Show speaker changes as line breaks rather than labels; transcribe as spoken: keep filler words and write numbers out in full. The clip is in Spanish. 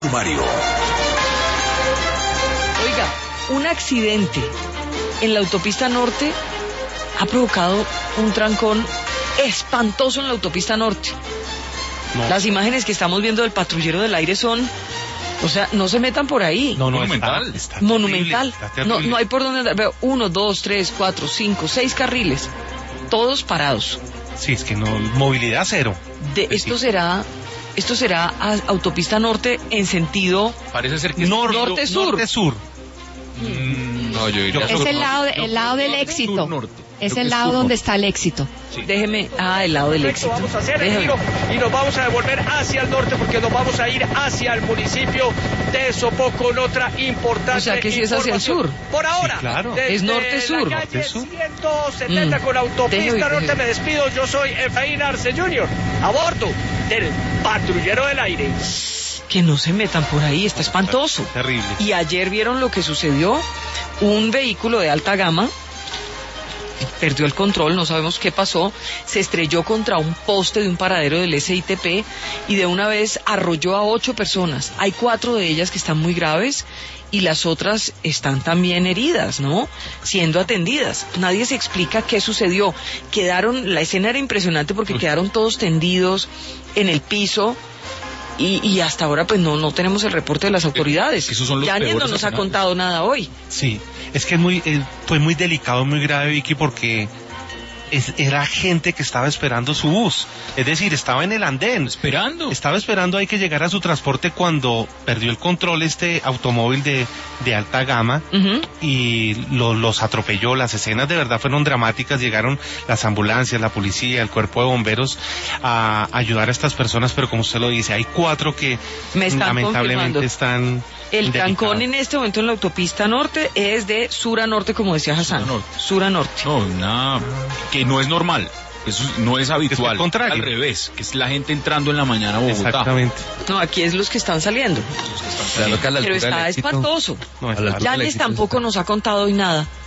Mario.
Oiga, un accidente en la autopista norte ha provocado un trancón espantoso en la autopista norte. No. Las imágenes que estamos viendo del patrullero del aire son, o sea, no se metan por ahí.
No, no,
monumental.
Está, está
monumental.
Terrible, está
no, no hay por dónde andar. Veo uno, dos, tres, cuatro, cinco, seis carriles, todos parados.
Sí, es que no, movilidad cero.
De,
pues
esto
sí.
será, esto será a, autopista norte en sentido
Parece ser que es
Nor-
norte-sur.
Norte-sur.
Mm, no, yo diría
Es
sur,
el lado, de-
no,
el lado del
norte,
éxito.
sur, norte.
Es
Creo
el
que
lado
sur,
donde
norte.
está el éxito.
Sí.
Déjeme, ah, el lado del éxito.
Vamos a hacer el
Déjeme.
giro y nos vamos a devolver hacia el norte porque nos vamos a ir hacia el municipio de Sopó con otra importante
O sea que sí es hacia el sur.
Por ahora,
Sí, claro.
desde
Es norte-sur.
la calle
Norte-sur.
ciento setenta
Mm.
con autopista
Déjeme,
norte
déjeme.
me despido. Yo soy Efraín Arce junior a bordo del patrullero del aire.
Que no se metan por ahí, está espantoso.
Terrible.
Y ayer vieron lo que sucedió, un vehículo de alta gama perdió el control, no sabemos qué pasó, se estrelló contra un poste de un paradero del S I T P y de una vez arrolló a ocho personas. Hay cuatro de ellas que están muy graves y las otras están también heridas, ¿no? Siendo atendidas. Nadie se explica qué sucedió. Quedaron, la escena era impresionante porque
Uy.
quedaron todos tendidos en el piso. Y, y hasta ahora pues no no tenemos el reporte de las autoridades.
Esos son los
Yáñez no
peores
nos ha
escenarios.
contado nada hoy.
Sí, es que es muy, eh, fue muy delicado, muy grave, Vicky, porque es, era gente que estaba esperando su bus. Es decir, estaba en el andén.
Esperando.
Estaba esperando ahí que llegara su transporte cuando perdió el control este automóvil de, de alta gama
Uh-huh.
y lo- los atropelló. Las escenas de verdad fueron dramáticas. Llegaron las ambulancias, la policía, el cuerpo de bomberos a ayudar a estas personas, pero como usted lo dice, hay cuatro que
Me están
lamentablemente
confirmando.
están
El trancón
delicados.
en este momento en la autopista norte es de sur a norte, como decía Hassan.
Sur a norte.
Sur a norte.
No, una que no es normal. Eso no es habitual.
al contrario.
Al revés, que es la gente entrando en la mañana a Bogotá.
Exactamente.
No, aquí es los que están saliendo.
Claro que a la
Pero
altura del
está
éxito-
espantoso.
No,
a la altura del
Yáñez
éxito
tampoco
está-
nos ha contado hoy nada.